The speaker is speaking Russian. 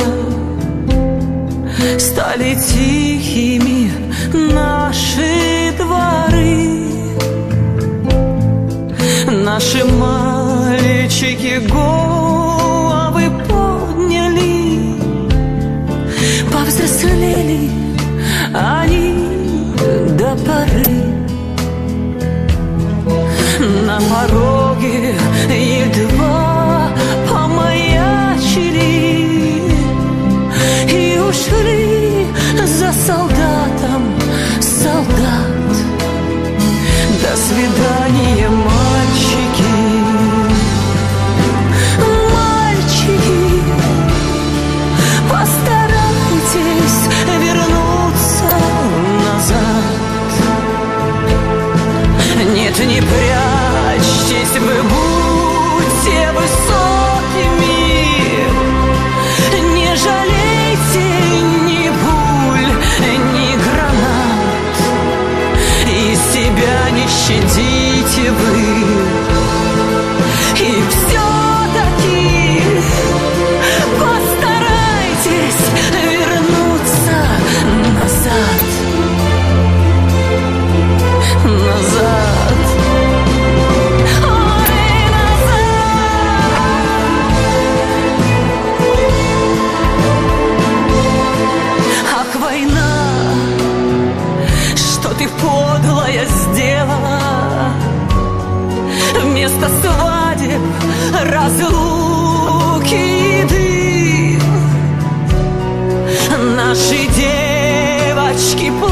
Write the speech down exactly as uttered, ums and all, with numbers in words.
покоя. Стали тихими наши дворы, наши мальчики головы подняли, повзрослели они до поры. На пороге едва помаячили и ушли за солдатом солдат. До свидания, мальчики, мальчики, постарайтесь вернуться назад. Нет, не прячьтесь, вы будьте высокими, не жалейте ни пуль, ни гранат, и себя не щадите вы. И все-таки постарайтесь вернуться назад. Назад. Ой, назад. Ах, война, что ты подлая сделала. Вместо свадеб разлуки и дым. Наши девочки плачут